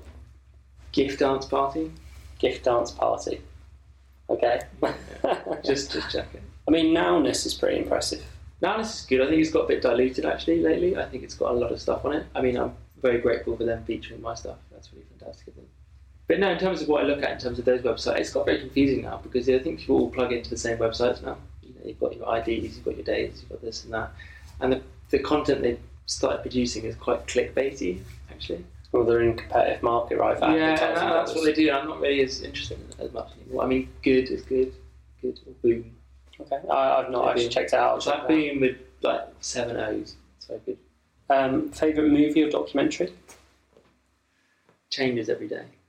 B: Gift Dance Party.
C: Gift Dance Party. Okay.
B: Just check it.
C: I mean, Nowness is pretty impressive.
B: Nowness is good. I think it's got a bit diluted actually lately. I think it's got a lot of stuff on it. I mean, I'm very grateful for them featuring my stuff. That's really fantastic of them. But no, in terms of what I look at in terms of those websites, it's got very confusing now, because I think people all plug into the same websites now. You've got your IDs, you've got your dates, you've got this and that. And the content they've started producing is quite clickbaity, actually.
C: Well, they're in a competitive market, right?
B: Yeah, that's what they do. I'm not really as interested in it as much anymore. I mean, good is good, or boom.
C: Okay, I've not actually checked it out.
B: It's like boom with like 7 O's. It's very good.
C: Favourite movie or documentary?
B: Changes every day.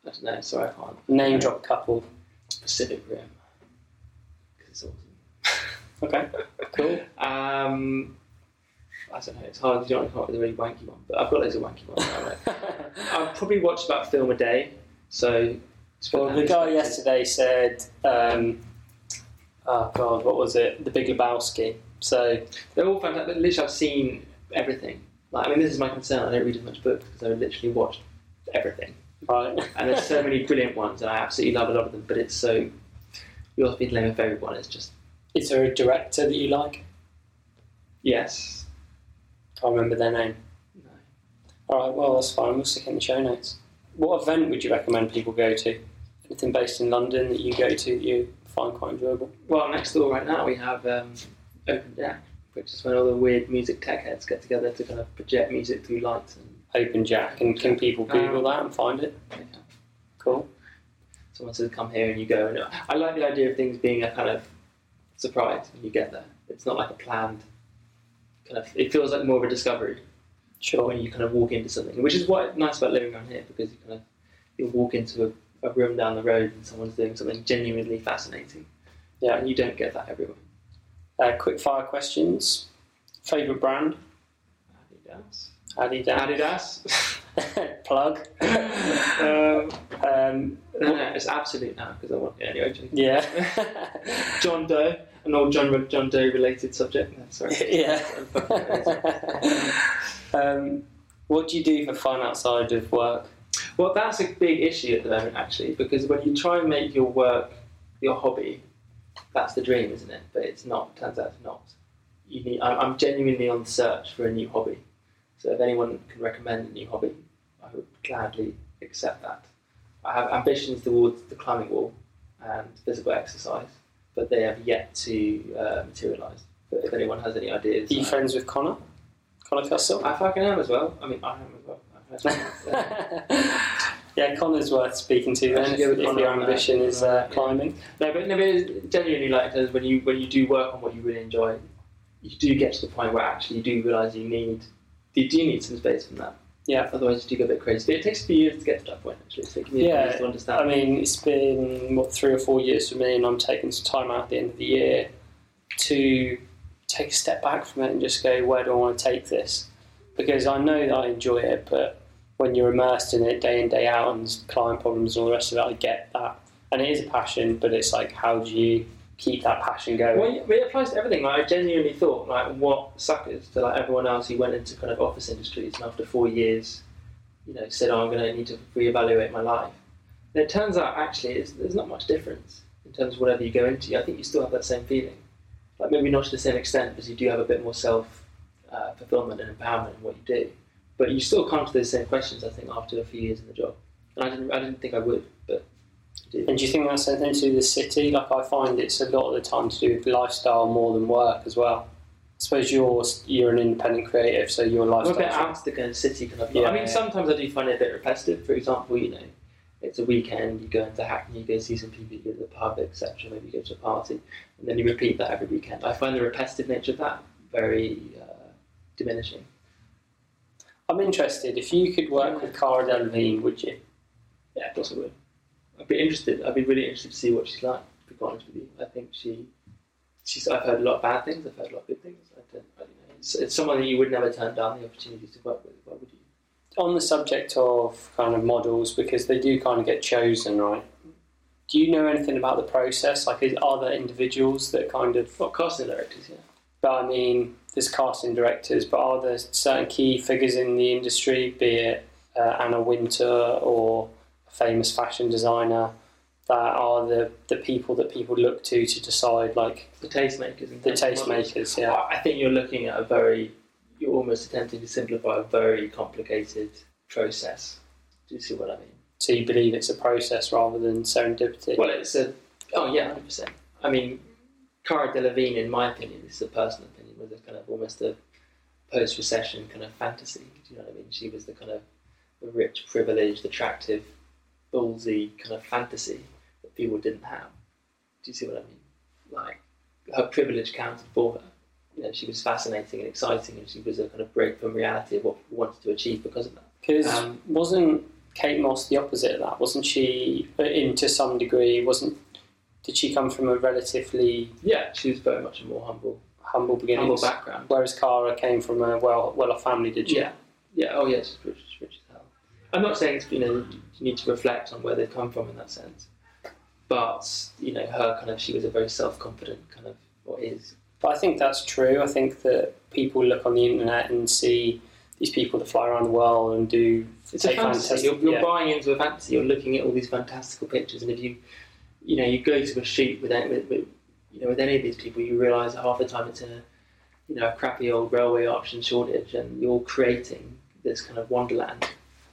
B: I don't know. Sorry, I can't.
C: Name drop a couple.
B: Pacific Rim. Because it's awesome.
C: Okay, cool.
B: I don't know. It's hard. You don't come up with a really wanky one, but I've got loads of wanky ones. I've probably watched about a film a day. So.
C: Well, the guy yesterday said, oh God, what was it? The Big Lebowski. So
B: they're all fantastic. Literally, I've seen everything. Like, I mean, this is my concern. I don't read as much books because I literally watched everything.
C: Right.
B: And there's so many brilliant ones, and I absolutely love a lot of them. But it's so yours being the name of everyone. It's just.
C: Is there a director that you like?
B: Yes.
C: Can't remember their name.
B: No.
C: All right. Well, that's fine. We'll stick it in the show notes. What event would you recommend people go to? Anything based in London that you go to that you find quite enjoyable?
B: Well, next door right now we have Open Jack, which is when all the weird music tech heads get together to kind of project music through lights. And
C: Open Jack, and can people Google that and find it?
B: Yeah.
C: Cool.
B: Someone says come here and you go. And I like the idea of things being a kind of surprise when you get there. It's not like a planned kind of. It feels like more of a discovery.
C: Sure.
B: When you kind of walk into something, which is what's nice about living around here, because you'll walk into a room down the road and someone's doing something genuinely fascinating.
C: Yeah.
B: And you don't get that everywhere.
C: Quick fire questions. Favourite brand? Adidas. Plug.
B: No, it's Absolute now because I want it anyway.
C: Yeah.
B: John Doe, an old John Doe related subject. No, sorry.
C: Yeah. What do you do for fun outside of work?
B: Well, that's a big issue at the moment, actually, because when you try and make your work your hobby, that's the dream, isn't it? But it's not. Turns out it's not. I'm genuinely on the search for a new hobby. So if anyone can recommend a new hobby, I would gladly accept that. I have ambitions towards the climbing wall and physical exercise, but they have yet to materialise. But if anyone has any ideas...
C: Are you friends with Connor? Connor Castle?
B: I fucking am as well. I mean, I am as well.
C: Yeah, Connor's worth speaking to then if your ambition is climbing.
B: No, but it's genuinely like when you do work on what you really enjoy, you do get to the point where actually you do realise you do need some space from that.
C: Yeah.
B: Otherwise, you do go a bit crazy. But it takes a few years to get to that point, actually. It's taken years to understand.
C: I mean, it's been 3 or 4 years for me, and I'm taking some time out at the end of the year to take a step back from it and just go, where do I want to take this? Because I know that I enjoy it, but when you're immersed in it day in, day out, and there's client problems and all the rest of it, I get that. And it is a passion, but it's like, how do you keep that passion going?
B: Well, it applies to everything. Like, I genuinely thought, like, what suckers to like everyone else who went into kind of office industries and after 4 years, said, I'm going to need to reevaluate my life. And it turns out, actually, there's not much difference in terms of whatever you go into. I think you still have that same feeling. Like, maybe not to the same extent, because you do have a bit more self-fulfillment and empowerment in what you do. But you still come to those same questions, I think, after a few years in the job. And I didn't think I would, but I did.
C: And do you think that's something to do with the city? Like, I find it's a lot of the time to do with lifestyle more than work as well. I suppose you're an independent creative, so your lifestyle...
B: I'm a bit out to the kind of city kind of... Yeah, I mean, sometimes I do find it a bit repetitive. For example, it's a weekend, you go into Hackney, you go see some people, you go to the pub, etc. Maybe you go to a party, and then you repeat that every weekend. I find the repetitive nature of that very diminishing.
C: I'm interested. If you could work with Cara Delevingne, would you?
B: Yeah, of course I would. I'd be really interested to see what she's like, to be quite honest with you. I think I've heard a lot of bad things, I've heard a lot of good things. I don't know. It's someone that you would never turn down the opportunity to work with. Why would you?
C: On the subject of kind of models, because they do kind of get chosen, right? Do you know anything about the process? Like, are there individuals that kind of...
B: What, casting directors, yeah.
C: But I mean, there's casting directors, but are there certain key figures in the industry, be it Anna Wintour or a famous fashion designer, that are the people that people look to decide, like...
B: The tastemakers.
C: The tastemakers, yeah.
B: I think you're looking at you're almost attempting to simplify a very complicated process. Do you see what I mean?
C: So you believe it's a process rather than serendipity?
B: Well, 100%. I mean, Cara Delevingne, in my opinion, this is a personal opinion, was a kind of almost a post-recession kind of fantasy. Do you know what I mean? She was the kind of the rich, privileged, attractive, ballsy kind of fantasy that people didn't have. Do you see what I mean? Like, her privilege counted for her. She was fascinating and exciting, and she was a kind of break from reality of what people wanted to achieve because of that.
C: Because wasn't Kate Moss the opposite of that? Wasn't she, to some degree, did she come from a relatively...
B: Yeah, she was very much a more humble
C: beginnings,
B: humble background.
C: Whereas Cara came from a well-off family, did she?
B: Yeah. Oh yes, rich as hell. I'm not saying it's, you need to reflect on where they've come from in that sense, but her kind of, she was a very self-confident kind of, or is.
C: But I think that's true. I think that people look on the internet and see these people that fly around the world and do.
B: It's a fantasy. You're buying into a fantasy. You're looking at all these fantastical pictures, and if you go to a shoot with any of these people, you realise that half the time it's a crappy old railway arch in Shoreditch, and you're creating this kind of wonderland,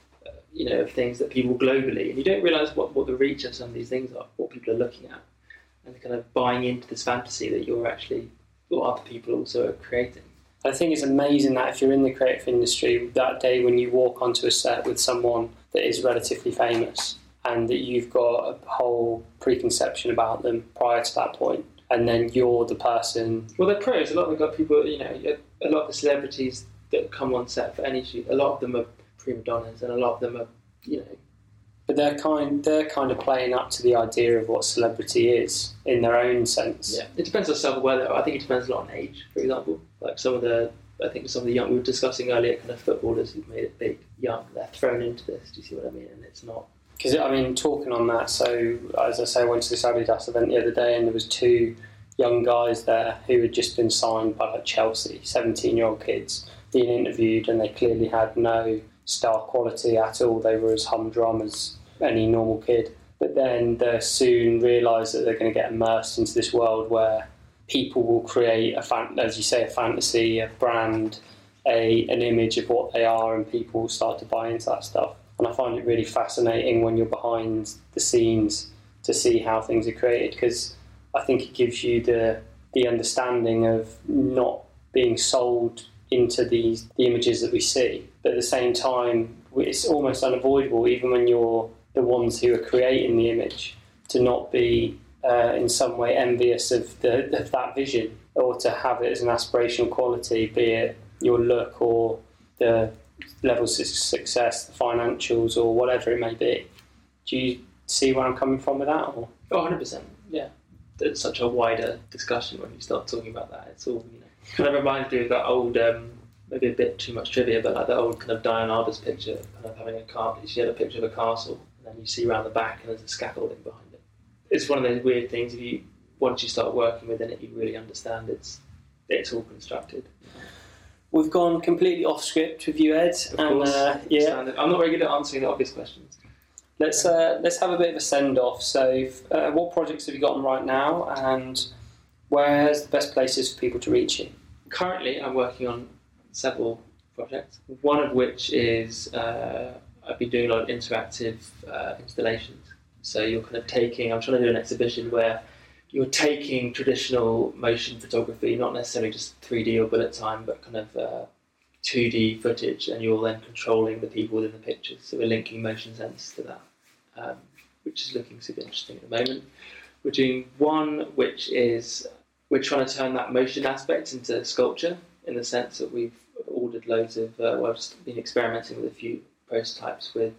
B: of things that people globally, and you don't realise what the reach of some of these things are, what people are looking at, and kind of buying into this fantasy that you're actually, or other people also are creating.
C: I think it's amazing that if you're in the creative industry, that day when you walk onto a set with someone that is relatively famous, and that you've got a whole preconception about them prior to that point, and then you're the person...
B: Well, they're pros. A lot of them got people, a lot of the celebrities that come on set for any shoot, a lot of them are prima donnas, and a lot of them are,
C: But they're kind of playing up to the idea of what celebrity is in their own sense.
B: Yeah, it depends on self-aware though. I think it depends a lot on age, for example. Like some of the young, we were discussing earlier, kind of footballers who've made it big, young, they're thrown into this. Do you see what I mean? And it's not...
C: Because, talking on that, so, as I say, I went to this Adidas event the other day and there was 2 young guys there who had just been signed by Chelsea, 17-year-old kids, being interviewed, and they clearly had no star quality at all. They were as humdrum as any normal kid. But then they soon realise that they're going to get immersed into this world where people will create, as you say, a fantasy, a brand, an image of what they are, and people will start to buy into that stuff. And I find it really fascinating when you're behind the scenes to see how things are created, because I think it gives you the understanding of not being sold into the images that we see. But at the same time, it's almost unavoidable, even when you're the ones who are creating the image, to not be in some way envious of that vision, or to have it as an aspirational quality, be it your look or the levels of success, the financials, or whatever it may be. Do you see where I'm coming from with that? Or?
B: Oh, 100%, yeah. It's such a wider discussion when you start talking about that. It's all, kind of reminds me of that old, maybe a bit too much trivia, but like that old kind of Diane Arbus picture, kind of having she had a picture of a castle, and then you see around the back and there's a scaffolding behind it. It's one of those weird things, once you start working within it, you really understand it's all constructed.
C: We've gone completely off script with you, Ed.
B: Of course. I'm not very good at answering the obvious questions.
C: Let's have a bit of a send-off. So, what projects have you got on right now, and where's the best places for people to reach you?
B: Currently, I'm working on several projects. One of which is I've been doing a lot of interactive installations. So you're kind of I'm trying to do an exhibition where you're taking traditional motion photography, not necessarily just 3D or bullet time, but kind of 2D footage, and you're then controlling the people within the pictures. So we're linking motion sensors to that, which is looking super interesting at the moment. We're doing one which is, we're trying to turn that motion aspect into sculpture, in the sense that we've ordered loads of, I've just been experimenting with a few prototypes with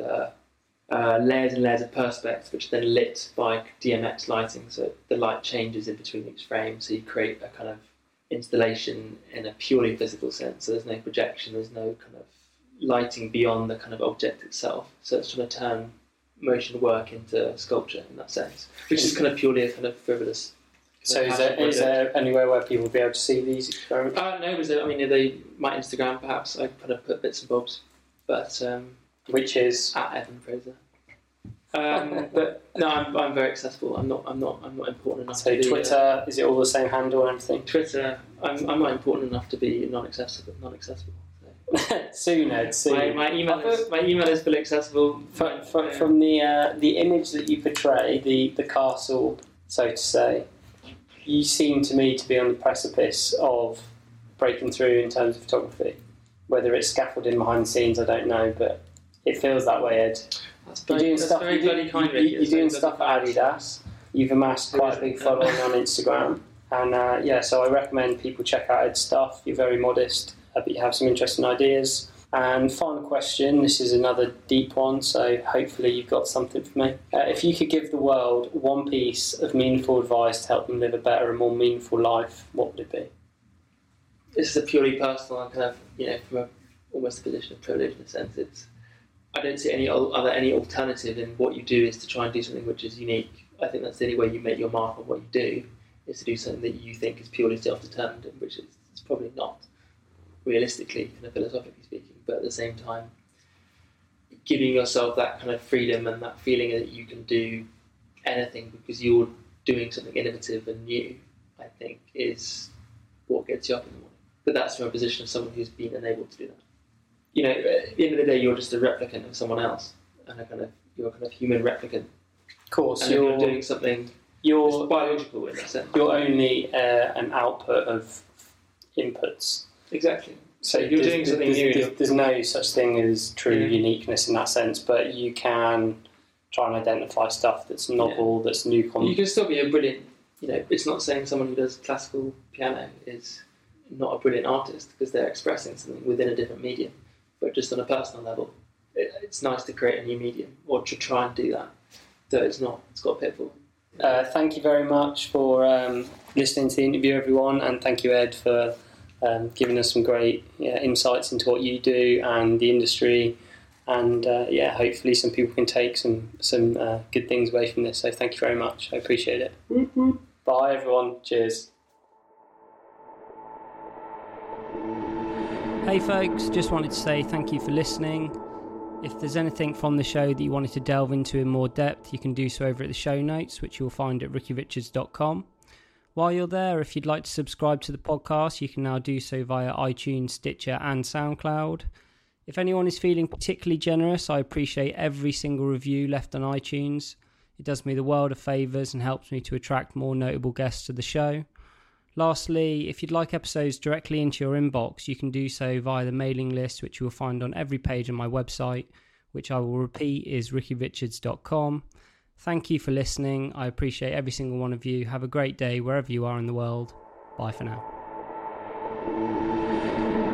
B: layers and layers of perspex, which are then lit by DMX lighting, so the light changes in between each frame, so you create a kind of installation in a purely physical sense. So there's no projection, there's no kind of lighting beyond the kind of object itself. So it's trying to turn motion work into sculpture in that sense, which is kind of purely a kind of frivolous.
C: So is there anywhere where people will be able to see these experiments?
B: No, my Instagram perhaps. I kind of put bits and bobs, but
C: which is
B: at Evan Fraser. But no, I'm very accessible. I'm not important enough.
C: So
B: to be,
C: Twitter, is it all the same handle and everything?
B: Twitter, I'm not important enough to be non-accessible. So.
C: Soon, Ed. Soon.
B: My email is fully accessible.
C: From the image that you portray, the castle, so to say, you seem to me to be on the precipice of breaking through in terms of photography. Whether it's scaffolding behind the scenes, I don't know, but it feels that way, Ed. You're doing stuff at Adidas. You've amassed quite a big following on Instagram, and so I recommend people check out Ed's stuff. You're very modest, but you have some interesting ideas. And final question, this is another deep one, so hopefully you've got something for me. If you could give the world one piece of meaningful advice to help them live a better and more meaningful life, what would it be?
B: This is a purely personal and kind of, from almost a position of privilege in a sense. I don't see any alternative in what you do is to try and do something which is unique. I think that's the only way you make your mark on what you do, is to do something that you think is purely self-determined, and which is probably not, realistically, kind of philosophically speaking. But at the same time, giving yourself that kind of freedom and that feeling that you can do anything because you're doing something innovative and new, I think, is what gets you up in the morning. But that's from a position of someone who's been enabled to do that. At the end of the day, you're just a replicant of someone else, and you're a kind of human replicant.
C: Of course,
B: and you're doing something. You're biological in a sense.
C: You're only an output of inputs.
B: Exactly. So you're doing something new.
C: There's no such thing as true uniqueness in that sense, but you can try and identify stuff that's novel, that's new.
B: You can still be a brilliant. It's not saying someone who does classical piano is not a brilliant artist because they're expressing something within a different medium. But just on a personal level, it's nice to create a new medium or to try and do that. Though it's got a pitfall.
C: Thank you very much for listening to the interview, everyone, and thank you, Ed, for giving us some great insights into what you do and the industry. And hopefully some people can take some good things away from this. So thank you very much. I appreciate it.
B: Mm-hmm.
C: Bye, everyone. Cheers.
A: Hey folks, just wanted to say thank you for listening. If there's anything from the show that you wanted to delve into in more depth, you can do so over at the show notes, which you'll find at rickyrichards.com. While you're there, if you'd like to subscribe to the podcast, you can now do so via iTunes, Stitcher and SoundCloud. If anyone is feeling particularly generous, I appreciate every single review left on iTunes. It does me the world of favours and helps me to attract more notable guests to the show. Lastly, if you'd like episodes directly into your inbox, you can do so via the mailing list, which you will find on every page on my website, which I will repeat is rickyrichards.com. Thank you for listening. I appreciate every single one of you. Have a great day wherever you are in the world. Bye for now.